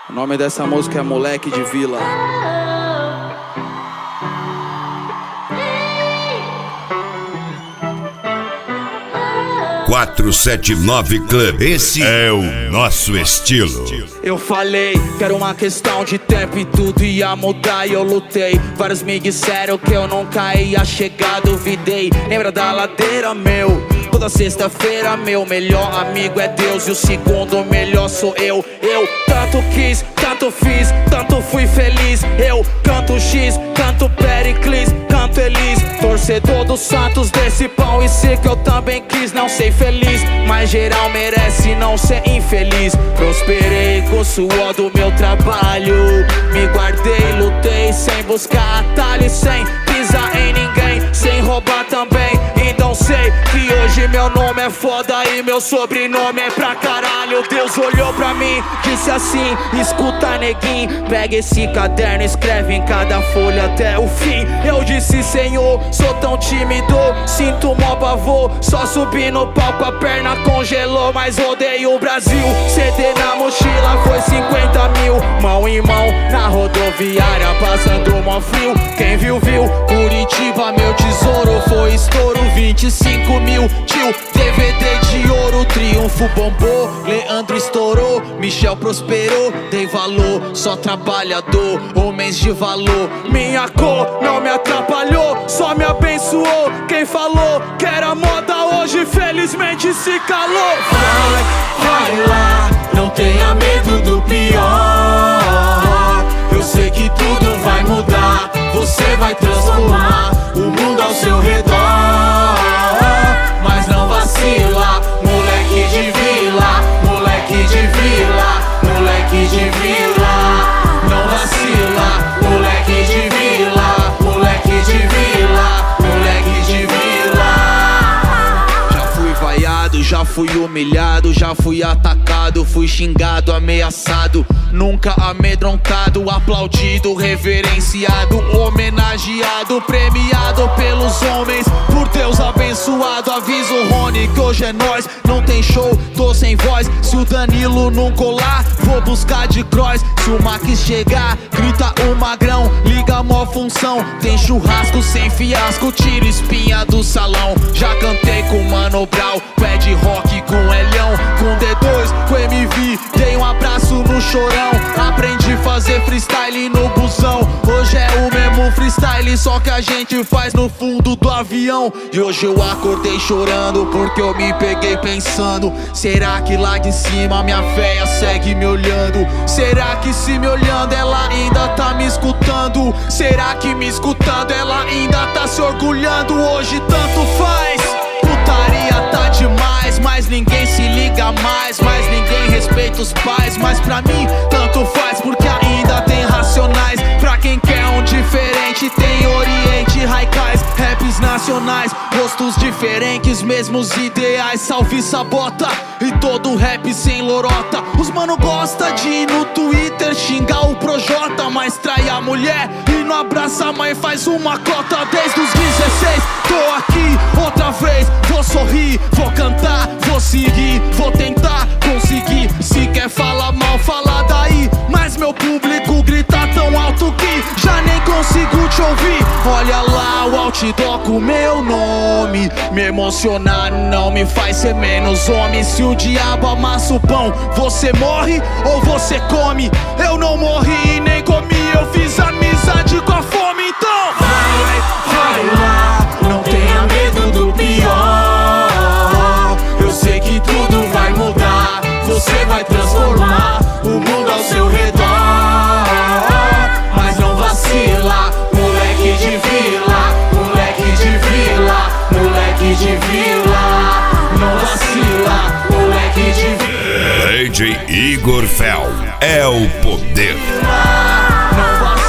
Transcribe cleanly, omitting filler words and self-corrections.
O nome dessa música é Moleque de Vila. .479 Club, esse é o nosso estilo. Eu falei que era uma questão de tempo e tudo ia mudar e eu lutei. Vários me disseram que eu nunca ia chegar, duvidei. Lembra da ladeira, meu? Toda sexta-feira meu melhor amigo é Deus e o segundo melhor sou eu. Eu tanto quis, tanto fiz, tanto fui feliz. Eu canto X, canto Pericles, canto Elis, torcedor dos Santos desse pão e sei que eu também quis não ser feliz, mas geral merece não ser infeliz. Prosperei com o suor do meu trabalho, me guardei, lutei sem buscar atalhos, sem pisar em ninguém, sem roubar também. Então sei que hoje meu nome é foda e meu sobrenome é pra caralho. Deus olhou pra mim, disse assim: escuta neguinho, pega esse caderno, escreve em cada folha até o fim. Eu disse: Senhor, sou tão tímido, sinto mó pavor, só subi no palco, a perna congelou, mas rodei o Brasil. CD na mochila foi 50 mil, mão em mão na rodoviária, passando mó frio. Quem viu, viu, Curitiba, meu tesouro, foi estouro, 25 mil, tio, DVD de ouro, Triunfo bombou, Leandro estourou, Michel prosperou, dei valor, só trabalhador, homens de valor. Minha cor não me atrapalhou, só me abençoou. Quem falou que era moda hoje felizmente se calou. Vai lá, não tenha medo do pior. Eu sei que tudo vai mudar, você vai transformar o mundo ao seu redor. Mas não vacila, moleque de vila, moleque de vila, moleque de vila. Não vacila, moleque de vila, moleque de vila, moleque de vila. Já fui vaiado, já fui humilhado, já fui atacado, fui xingado, ameaçado, nunca amedrontado, aplaudido, reverenciado, homenageado, premiado pelos homens, por Deus abençoado. Aviso o Rony que hoje é nós, não tem show, tô sem voz. Se o Danilo não colar, vou buscar de cross. Se o Max chegar, grita o Magrão, liga a mó função. Tem churrasco sem fiasco, tiro espinha do salão. Já cantei com Mano Brown, pé de rock com Elhão, com D2, com MV, dei um abraço no Chorão. Aprendi a fazer freestyle no busão, hoje é o mesmo freestyle, só que a gente faz no fundo do avião. E hoje eu acordei chorando porque eu me peguei pensando: será que lá de cima minha véia segue me olhando? Será que se me olhando ela ainda tá me escutando? Será que me escutando ela ainda tá se orgulhando? Hoje tanto faz, putaria tá demais, mas ninguém se liga mais, mas ninguém respeita os pais. Mas pra mim tanto faz, porque ainda tem Racionais. Pra quem quer um diferente tem Oriente, Raikais, raps nacionais, gostos diferentes, mesmos ideais. Salve Sabota e todo rap sem lorota. Os mano gosta de ir no Twitter xingar o Projota, mas trai a mulher e não abraça a mãe, faz uma cota. Desde os 16 tô aqui outra vez, vou sorrir, vou cantar, vou seguir, vou tentar conseguir. Se quer falar mal, fala daí, mas meu público grita tão alto que já nem consigo te ouvir. Olha lá o outdoor com meu nome, me emocionar não me faz ser menos homem. Se o diabo amassa o pão, você morre ou você come? Eu não morri nem comi, eu fiz amizade com a fome. Então vai lá, não tenha medo do pior. Eu sei que tudo vai mudar, você vai transformar o mundo ao seu redor. Mas não vacila, moleque de vila, moleque de vila, moleque de vila. Não vacila, moleque de vila. DJ Igor Fel é o poder. Não vacila.